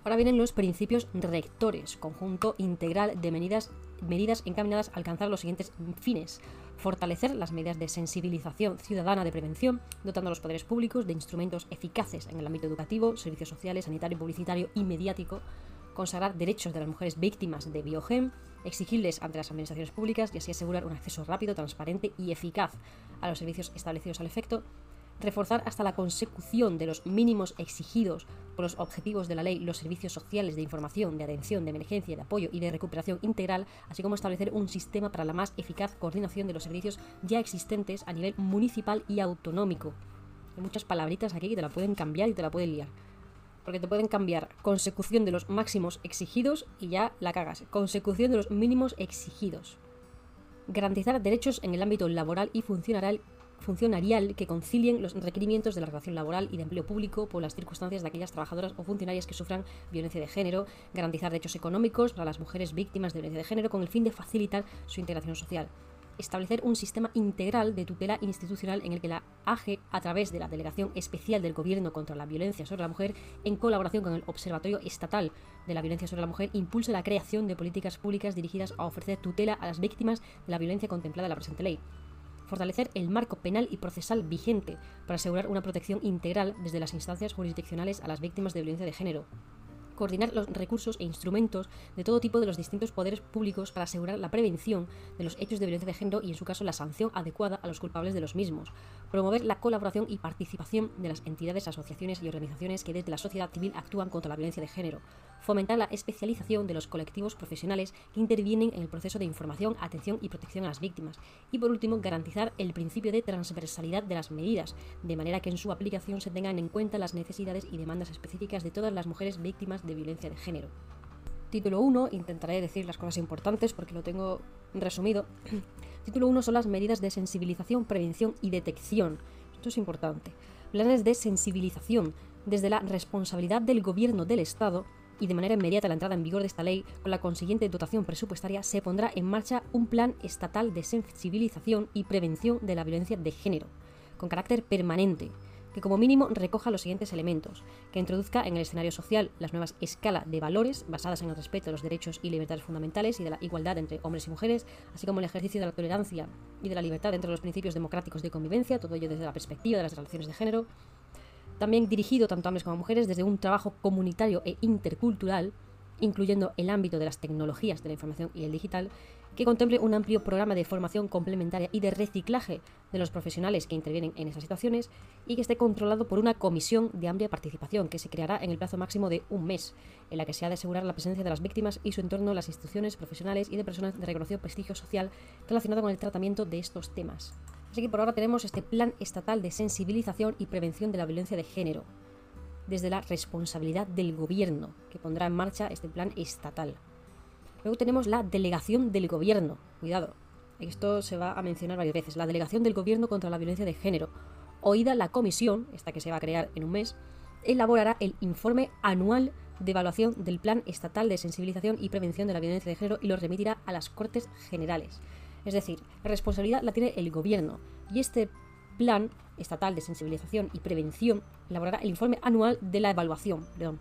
Ahora vienen los principios rectores, conjunto integral de medidas, medidas encaminadas a alcanzar los siguientes fines. Fortalecer las medidas de sensibilización ciudadana de prevención, dotando a los poderes públicos de instrumentos eficaces en el ámbito educativo, servicios sociales, sanitario, publicitario y mediático. Consagrar derechos de las mujeres víctimas de Biogen, exigirles ante las administraciones públicas y así asegurar un acceso rápido, transparente y eficaz a los servicios establecidos al efecto. Reforzar hasta la consecución de los mínimos exigidos por los objetivos de la ley los servicios sociales de información, de atención, de emergencia, de apoyo y de recuperación integral, así como establecer un sistema para la más eficaz coordinación de los servicios ya existentes a nivel municipal y autonómico. Hay muchas palabritas aquí que te la pueden cambiar y te la pueden liar. Porque te pueden cambiar consecución de los máximos exigidos y ya la cagas. Consecución de los mínimos exigidos. Garantizar derechos en el ámbito laboral y funcional funcionarial que concilien los requerimientos de la relación laboral y de empleo público por las circunstancias de aquellas trabajadoras o funcionarias que sufran violencia de género, garantizar derechos económicos para las mujeres víctimas de violencia de género con el fin de facilitar su integración social. Establecer un sistema integral de tutela institucional en el que la A G, a través de la Delegación Especial del Gobierno contra la Violencia sobre la Mujer, en colaboración con el Observatorio Estatal de la Violencia sobre la Mujer, impulse la creación de políticas públicas dirigidas a ofrecer tutela a las víctimas de la violencia contemplada en la presente ley. Fortalecer el marco penal y procesal vigente para asegurar una protección integral desde las instancias jurisdiccionales a las víctimas de violencia de género. Coordinar los recursos e instrumentos de todo tipo de los distintos poderes públicos para asegurar la prevención de los hechos de violencia de género y, en su caso, la sanción adecuada a los culpables de los mismos. Promover la colaboración y participación de las entidades, asociaciones y organizaciones que desde la sociedad civil actúan contra la violencia de género. Fomentar la especialización de los colectivos profesionales que intervienen en el proceso de información, atención y protección a las víctimas. Y, por último, garantizar el principio de transversalidad de las medidas, de manera que en su aplicación se tengan en cuenta las necesidades y demandas específicas de todas las mujeres víctimas de violencia de género. Título uno, intentaré decir las cosas importantes porque lo tengo resumido. Título uno son las medidas de sensibilización, prevención y detección. Esto es importante. Planes de sensibilización desde la responsabilidad del gobierno del Estado y de manera inmediata a la entrada en vigor de esta ley, con la consiguiente dotación presupuestaria, se pondrá en marcha un plan estatal de sensibilización y prevención de la violencia de género, con carácter permanente, que como mínimo recoja los siguientes elementos: que introduzca en el escenario social las nuevas escalas de valores basadas en el respeto de los derechos y libertades fundamentales y de la igualdad entre hombres y mujeres, así como el ejercicio de la tolerancia y de la libertad dentro de los principios democráticos de convivencia, todo ello desde la perspectiva de las relaciones de género. También dirigido tanto a hombres como a mujeres desde un trabajo comunitario e intercultural, incluyendo el ámbito de las tecnologías de la información y el digital, que contemple un amplio programa de formación complementaria y de reciclaje de los profesionales que intervienen en esas situaciones y que esté controlado por una comisión de amplia participación que se creará en el plazo máximo de un mes, en la que se ha de asegurar la presencia de las víctimas y su entorno en las instituciones profesionales y de personas de reconocido prestigio social relacionado con el tratamiento de estos temas. Así que por ahora tenemos este Plan Estatal de Sensibilización y Prevención de la Violencia de Género, desde la responsabilidad del Gobierno, que pondrá en marcha este plan estatal. Luego tenemos la Delegación del Gobierno. Cuidado, esto se va a mencionar varias veces. La Delegación del Gobierno contra la Violencia de Género. Oída la comisión, esta que se va a crear en un mes, elaborará el informe anual de evaluación del Plan Estatal de Sensibilización y Prevención de la Violencia de Género y lo remitirá a las Cortes Generales. Es decir, la responsabilidad la tiene el Gobierno y este Plan Estatal de Sensibilización y Prevención elaborará el informe anual de la evaluación. Perdón.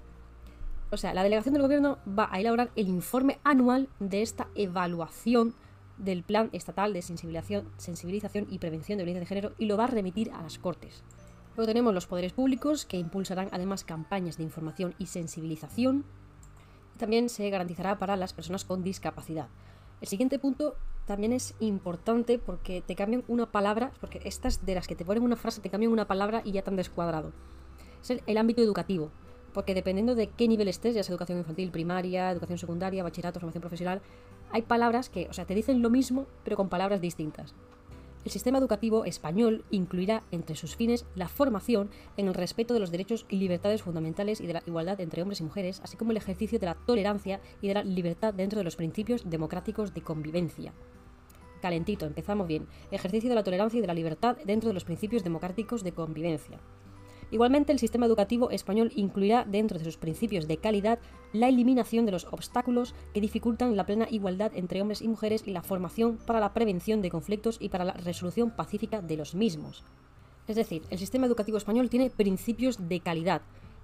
O sea, la Delegación del Gobierno va a elaborar el informe anual de esta evaluación del Plan Estatal de Sensibilización, Sensibilización y Prevención de Violencia de Género y lo va a remitir a las Cortes. Luego tenemos los poderes públicos, que impulsarán además campañas de información y sensibilización. También se garantizará para las personas con discapacidad. El siguiente punto también es importante porque te cambian una palabra, porque estas de las que te ponen una frase te cambian una palabra y ya te han descuadrado. Es el, el ámbito educativo, porque dependiendo de qué nivel estés, ya sea educación infantil, primaria, educación secundaria, bachillerato, formación profesional, hay palabras que, o sea, te dicen lo mismo, pero con palabras distintas. El sistema educativo español incluirá entre sus fines la formación en el respeto de los derechos y libertades fundamentales y de la igualdad entre hombres y mujeres, así como el ejercicio de la tolerancia y de la libertad dentro de los principios democráticos de convivencia. Calentito, empezamos bien. Ejercicio de la tolerancia y de la libertad dentro de los principios democráticos de convivencia. Igualmente, el sistema educativo español incluirá dentro de sus principios de calidad la eliminación de los obstáculos que dificultan la plena igualdad entre hombres y mujeres y la formación para la prevención de conflictos y para la resolución pacífica de los mismos. Es decir, el sistema educativo español tiene principios de calidad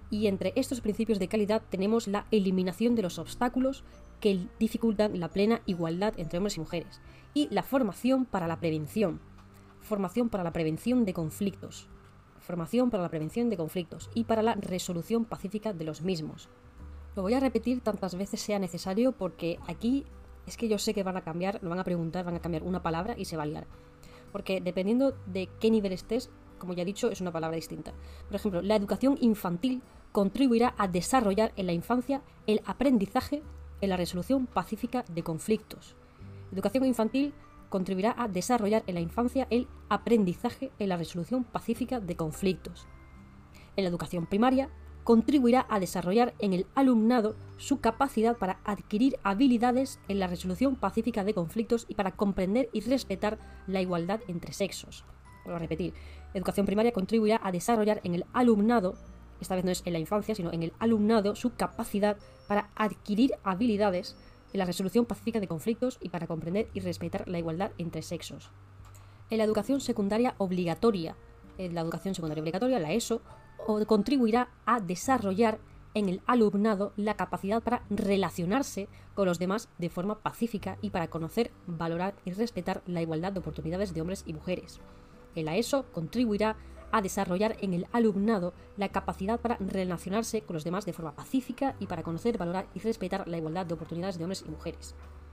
Y entre estos principios de calidad tenemos la eliminación de los obstáculos que dificultan la plena igualdad entre hombres y mujeres, y la formación para la prevención. Formación para la prevención de conflictos. Formación para la prevención de conflictos y para la resolución pacífica de los mismos. Lo voy a repetir tantas veces sea necesario porque aquí es que yo sé que van a cambiar, lo van a preguntar, van a cambiar una palabra y se va a liar. Porque dependiendo de qué nivel estés, como ya he dicho, es una palabra distinta. Por ejemplo, la educación infantil contribuirá a desarrollar en la infancia el aprendizaje en la resolución pacífica de conflictos. Educación infantil contribuirá a desarrollar en la infancia el aprendizaje en la resolución pacífica de conflictos. En la educación primaria contribuirá a desarrollar en el alumnado su capacidad para adquirir habilidades en la resolución pacífica de conflictos y para comprender y respetar la igualdad entre sexos. Vuelvo a repetir, educación primaria contribuirá a desarrollar en el alumnado, esta vez no es en la infancia, sino en el alumnado, su capacidad para adquirir habilidades en la resolución pacífica de conflictos y para comprender y respetar la igualdad entre sexos. En la educación secundaria obligatoria, en la educación secundaria obligatoria, la ESO, contribuirá a desarrollar en el alumnado la capacidad para relacionarse con los demás de forma pacífica y para conocer, valorar y respetar la igualdad de oportunidades de hombres y mujeres. En la ESO contribuirá a desarrollar en el alumnado la capacidad para relacionarse con los demás de forma pacífica y para conocer, valorar y respetar la igualdad de oportunidades de hombres y mujeres.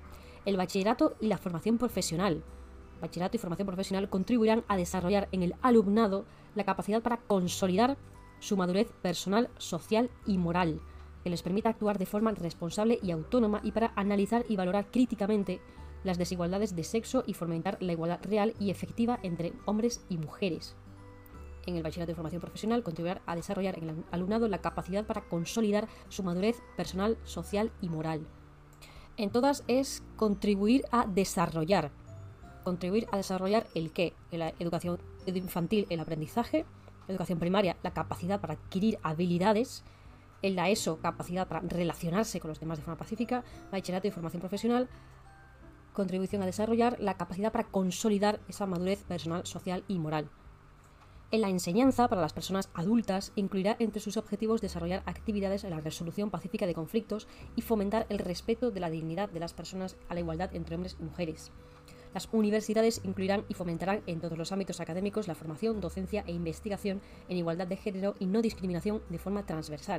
El bachillerato y la formación profesional. Bachillerato y formación profesional contribuirán a desarrollar en el alumnado la capacidad para consolidar su madurez personal, social y moral, que les permita actuar de forma responsable y autónoma y para analizar y valorar críticamente las desigualdades de sexo y fomentar la igualdad real y efectiva entre hombres y mujeres. En el bachillerato y formación profesional contribuirá a desarrollar en el alumnado la capacidad para consolidar su madurez personal, social y moral. En todas es contribuir a desarrollar. Contribuir a desarrollar el qué? En la educación infantil, el aprendizaje. Educación primaria, la capacidad para adquirir habilidades. En la ESO, capacidad para relacionarse con los demás de forma pacífica. Bachillerato y formación profesional, contribución a desarrollar la capacidad para consolidar esa madurez personal, social y moral. En la enseñanza, para las personas adultas, incluirá entre sus objetivos desarrollar actividades en la resolución pacífica de conflictos y fomentar el respeto de la dignidad de las personas a la igualdad entre hombres y mujeres. Las universidades incluirán y fomentarán en todos los ámbitos académicos la formación, docencia e investigación en igualdad de género y no discriminación de forma transversal.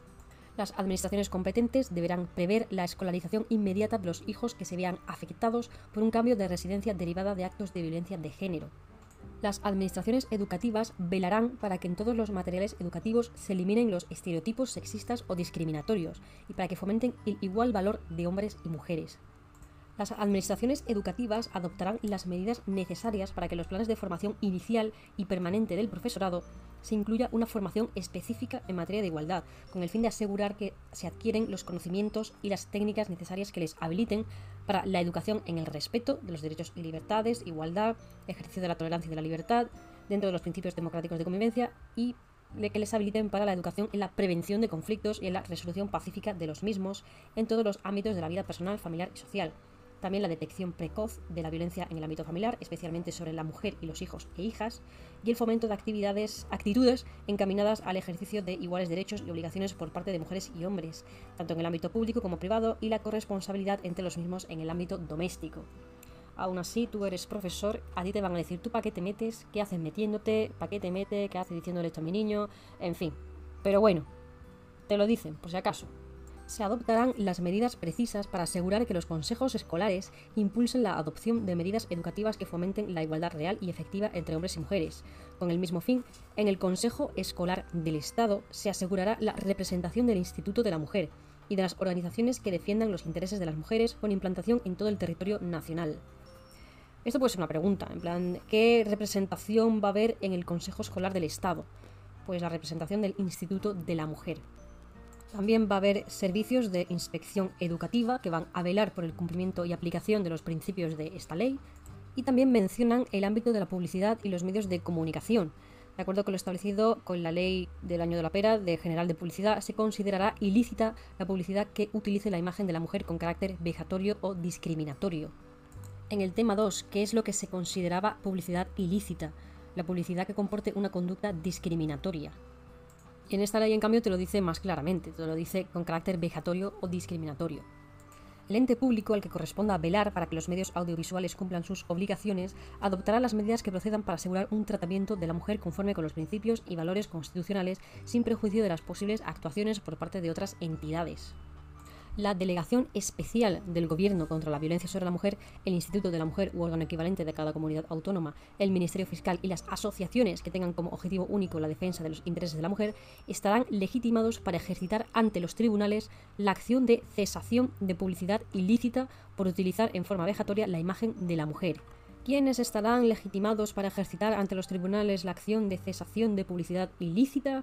Las administraciones competentes deberán prever la escolarización inmediata de los hijos que se vean afectados por un cambio de residencia derivada de actos de violencia de género. Las administraciones educativas velarán para que en todos los materiales educativos se eliminen los estereotipos sexistas o discriminatorios y para que fomenten el igual valor de hombres y mujeres. Las administraciones educativas adoptarán las medidas necesarias para que en los planes de formación inicial y permanente del profesorado se incluya una formación específica en materia de igualdad, con el fin de asegurar que se adquieren los conocimientos y las técnicas necesarias que les habiliten para la educación en el respeto de los derechos y libertades, igualdad, ejercicio de la tolerancia y de la libertad, dentro de los principios democráticos de convivencia y de que les habiliten para la educación en la prevención de conflictos y en la resolución pacífica de los mismos en todos los ámbitos de la vida personal, familiar y social. También la detección precoz de la violencia en el ámbito familiar, especialmente sobre la mujer y los hijos e hijas, y el fomento de actividades, actitudes encaminadas al ejercicio de iguales derechos y obligaciones por parte de mujeres y hombres, tanto en el ámbito público como privado, y la corresponsabilidad entre los mismos en el ámbito doméstico. Aún así, tú eres profesor, a ti te van a decir, ¿tú para qué te metes? ¿Qué haces metiéndote? ¿Para qué te metes? ¿Qué haces diciéndole esto a mi niño? En fin. Pero bueno, te lo dicen, por si acaso. Se adoptarán las medidas precisas para asegurar que los consejos escolares impulsen la adopción de medidas educativas que fomenten la igualdad real y efectiva entre hombres y mujeres. Con el mismo fin, en el Consejo Escolar del Estado se asegurará la representación del Instituto de la Mujer y de las organizaciones que defiendan los intereses de las mujeres con implantación en todo el territorio nacional. Esto puede ser una pregunta, en plan, ¿qué representación va a haber en el Consejo Escolar del Estado? Pues la representación del Instituto de la Mujer. También va a haber servicios de inspección educativa que van a velar por el cumplimiento y aplicación de los principios de esta ley, y también mencionan el ámbito de la publicidad y los medios de comunicación. De acuerdo con lo establecido con la ley del año de la pera de General de Publicidad, se considerará ilícita la publicidad que utilice la imagen de la mujer con carácter vejatorio o discriminatorio. En el tema dos, ¿qué es lo que se consideraba publicidad ilícita? La publicidad que comporte una conducta discriminatoria. Y en esta ley, en cambio, te lo dice más claramente, te lo dice con carácter vejatorio o discriminatorio. El ente público al que corresponda velar para que los medios audiovisuales cumplan sus obligaciones adoptará las medidas que procedan para asegurar un tratamiento de la mujer conforme con los principios y valores constitucionales sin perjuicio de las posibles actuaciones por parte de otras entidades. La Delegación Especial del Gobierno contra la Violencia sobre la Mujer, el Instituto de la Mujer u órgano equivalente de cada comunidad autónoma, el Ministerio Fiscal y las asociaciones que tengan como objetivo único la defensa de los intereses de la mujer estarán legitimados para ejercitar ante los tribunales la acción de cesación de publicidad ilícita por utilizar en forma vejatoria la imagen de la mujer. ¿Quiénes estarán legitimados para ejercitar ante los tribunales la acción de cesación de publicidad ilícita?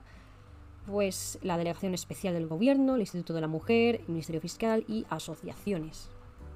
Pues la Delegación Especial del Gobierno, el Instituto de la Mujer, el Ministerio Fiscal y asociaciones.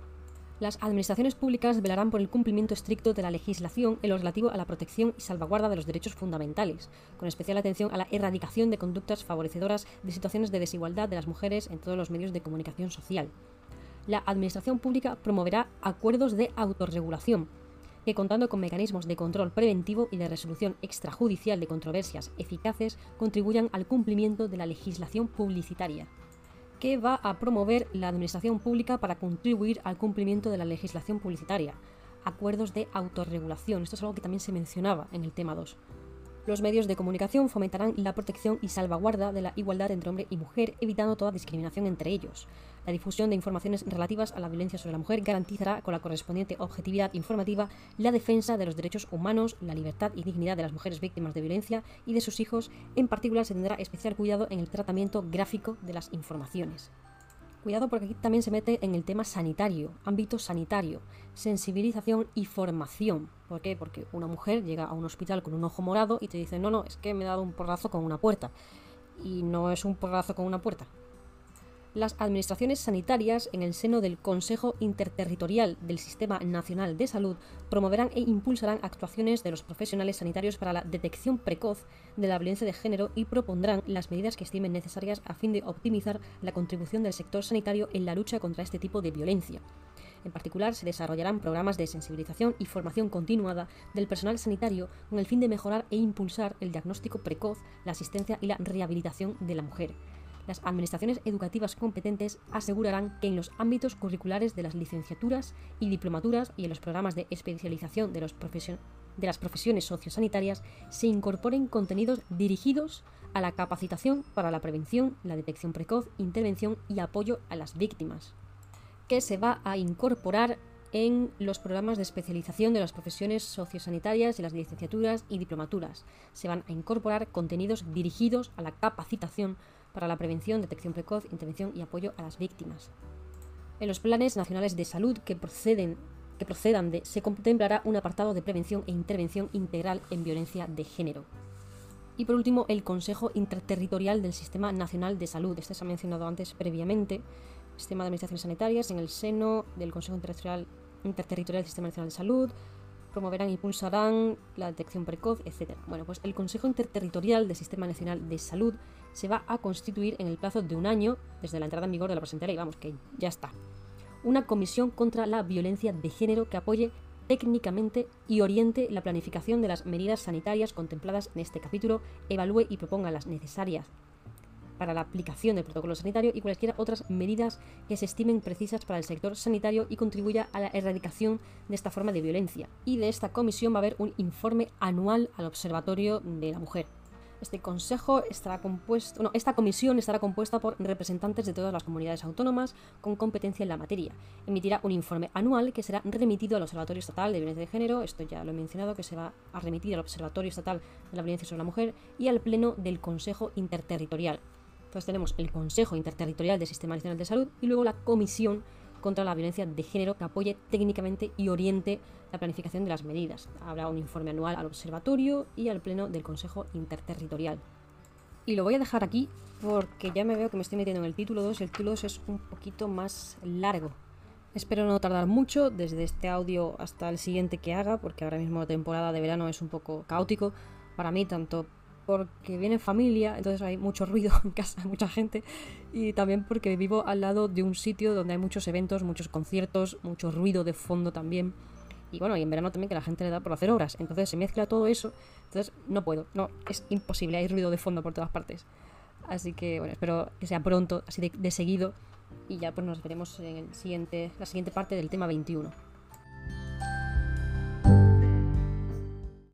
Las administraciones públicas velarán por el cumplimiento estricto de la legislación en lo relativo a la protección y salvaguarda de los derechos fundamentales, con especial atención a la erradicación de conductas favorecedoras de situaciones de desigualdad de las mujeres en todos los medios de comunicación social. La administración pública promoverá acuerdos de autorregulación, que contando con mecanismos de control preventivo y de resolución extrajudicial de controversias eficaces contribuyan al cumplimiento de la legislación publicitaria. ¿Qué va a promover la administración pública para contribuir al cumplimiento de la legislación publicitaria? Acuerdos de autorregulación. Esto es algo que también se mencionaba en el tema dos. Los medios de comunicación fomentarán la protección y salvaguarda de la igualdad entre hombre y mujer, evitando toda discriminación entre ellos. La difusión de informaciones relativas a la violencia sobre la mujer garantizará, con la correspondiente objetividad informativa, la defensa de los derechos humanos, la libertad y dignidad de las mujeres víctimas de violencia y de sus hijos. En particular, se tendrá especial cuidado en el tratamiento gráfico de las informaciones. Cuidado porque aquí también se mete en el tema sanitario, ámbito sanitario, sensibilización y formación. ¿Por qué? Porque una mujer llega a un hospital con un ojo morado y te dice, no, no, es que me he dado un porrazo con una puerta. Y no es un porrazo con una puerta. Las administraciones sanitarias, en el seno del Consejo Interterritorial del Sistema Nacional de Salud, promoverán e impulsarán actuaciones de los profesionales sanitarios para la detección precoz de la violencia de género y propondrán las medidas que estimen necesarias a fin de optimizar la contribución del sector sanitario en la lucha contra este tipo de violencia. En particular, se desarrollarán programas de sensibilización y formación continuada del personal sanitario con el fin de mejorar e impulsar el diagnóstico precoz, la asistencia y la rehabilitación de la mujer. Las administraciones educativas competentes asegurarán que en los ámbitos curriculares de las licenciaturas y diplomaturas y en los programas de especialización de, los profesion- de las profesiones sociosanitarias se incorporen contenidos dirigidos a la capacitación para la prevención, la detección precoz, intervención y apoyo a las víctimas, que se va a incorporar en los programas de especialización de las profesiones sociosanitarias y las licenciaturas y diplomaturas. Se van a incorporar contenidos dirigidos a la capacitación para la prevención, detección precoz, intervención y apoyo a las víctimas. En los planes nacionales de salud que, proceden, que procedan de se contemplará un apartado de prevención e intervención integral en violencia de género. Y por último, el Consejo Interterritorial del Sistema Nacional de Salud. Este se ha mencionado antes previamente. Sistema de Administraciones Sanitarias, en el seno del Consejo Interterritorial, Interterritorial del Sistema Nacional de Salud, promoverán e impulsarán la detección precoz, etcétera. Bueno, pues el Consejo Interterritorial del Sistema Nacional de Salud se va a constituir en el plazo de un año desde la entrada en vigor de la presente ley, vamos, que ya está. Una comisión contra la violencia de género que apoye técnicamente y oriente la planificación de las medidas sanitarias contempladas en este capítulo, evalúe y proponga las necesarias para la aplicación del protocolo sanitario y cualquiera otras medidas que se estimen precisas para el sector sanitario y contribuya a la erradicación de esta forma de violencia. Y de esta comisión va a haber un informe anual al Observatorio de la Mujer. Este consejo estará compuesto, no, esta comisión estará compuesta por representantes de todas las comunidades autónomas con competencia en la materia. Emitirá un informe anual que será remitido al Observatorio Estatal de Violencia de Género, esto ya lo he mencionado, que se va a remitir al Observatorio Estatal de la Violencia sobre la Mujer y al Pleno del Consejo Interterritorial. Entonces tenemos el Consejo Interterritorial del Sistema Nacional de Salud y luego la Comisión contra la Violencia de Género que apoye técnicamente y oriente la planificación de las medidas. Habrá un informe anual al Observatorio y al Pleno del Consejo Interterritorial. Y lo voy a dejar aquí porque ya me veo que me estoy metiendo en el título dos y el título dos es un poquito más largo. Espero no tardar mucho desde este audio hasta el siguiente que haga, porque ahora mismo la temporada de verano es un poco caótico para mí, tanto porque viene familia, entonces hay mucho ruido en casa, mucha gente, y también porque vivo al lado de un sitio donde hay muchos eventos, muchos conciertos, mucho ruido de fondo también, y bueno, y en verano también que la gente le da por hacer obras, entonces se mezcla todo eso, entonces no puedo, no, es imposible, hay ruido de fondo por todas partes. Así que bueno, espero que sea pronto, así de, de seguido. Y ya pues nos veremos en el siguiente, la siguiente parte del tema veintiuno.